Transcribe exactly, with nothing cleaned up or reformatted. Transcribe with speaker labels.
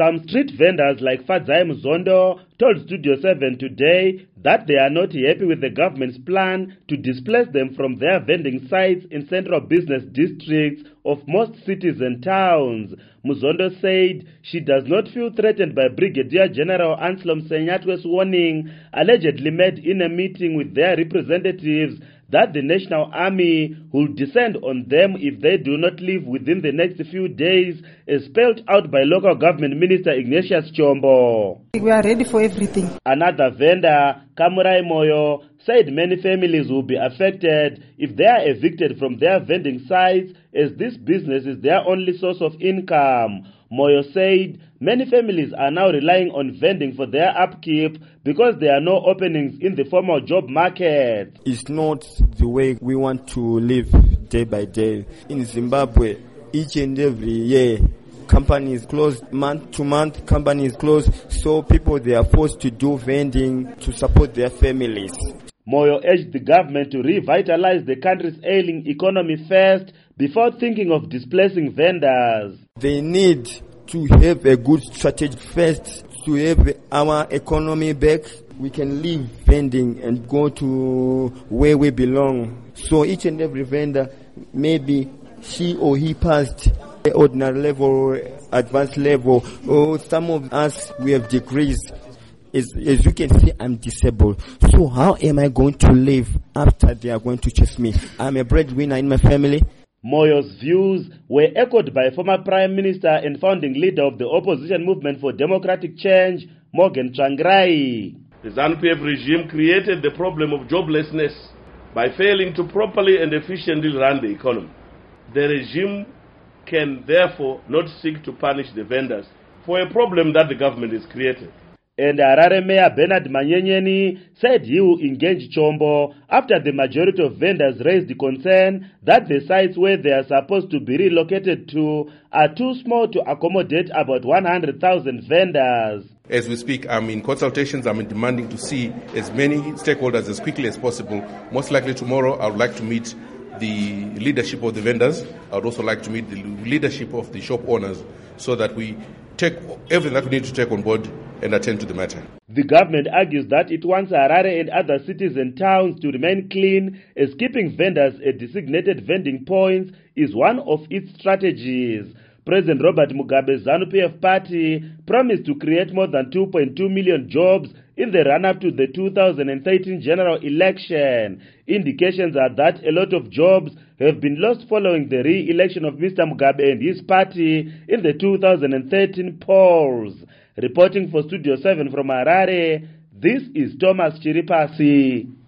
Speaker 1: Some street vendors like Fadzai Muzondo told Studio seven today that they are not happy with the government's plan to displace them from their vending sites in central business districts of most cities and towns. Muzondo said she does not feel threatened by Brigadier General Anselm Senyatwe's warning, allegedly made in a meeting with their representatives, that the National Army will descend on them if they do not leave within the next few days, as spelled out by local government minister Ignatius Chombo.
Speaker 2: We are ready for everything.
Speaker 1: Another vendor, Kamurai Moyo, said many families will be affected if they are evicted from their vending sites, as this business is their only source of income. Moyo said many families are now relying on vending for their upkeep because there are no openings in the formal job market.
Speaker 3: It's not the way we want to live day by day. In Zimbabwe, each and every year, companies close, month to month, companies close, so people, they are forced to do vending to support their families.
Speaker 1: Moyo urged the government to revitalize the country's ailing economy first before thinking of displacing vendors.
Speaker 3: They need to have a good strategy first to have our economy back. We can leave vending and go to where we belong. So each and every vendor, maybe she or he passed the ordinary level, advanced level, or some of us, we have degrees. As, as you can see, I'm disabled. So how am I going to live after they are going to chase me? I'm a breadwinner in my family.
Speaker 1: Moyo's views were echoed by former Prime Minister and founding leader of the opposition movement for democratic change, Morgan Tsvangirai.
Speaker 4: The ZANU-P F regime created the problem of joblessness by failing to properly and efficiently run the economy. The regime can therefore not seek to punish the vendors for a problem that the government has created.
Speaker 1: And Harare Mayor Bernard Manyenyeni said he will engage Chombo after the majority of vendors raised the concern that the sites where they are supposed to be relocated to are too small to accommodate about one hundred thousand vendors.
Speaker 5: As we speak, I'm in consultations. I'm demanding to see as many stakeholders as quickly as possible. Most likely tomorrow, I would like to meet the leadership of the vendors. I would also like to meet the leadership of the shop owners so that we take everything that we need to take on board and attend to the matter.
Speaker 1: The government argues that it wants Harare and other cities and towns to remain clean, as keeping vendors at designated vending points is one of its strategies. President Robert Mugabe's ZANU-P F party promised to create more than two point two million jobs in the run-up to the two thousand thirteen general election. Indications are that a lot of jobs have been lost following the re-election of Mister Mugabe and his party in the two thousand thirteen polls. Reporting for Studio seven from Harare, this is Thomas Chiripasi.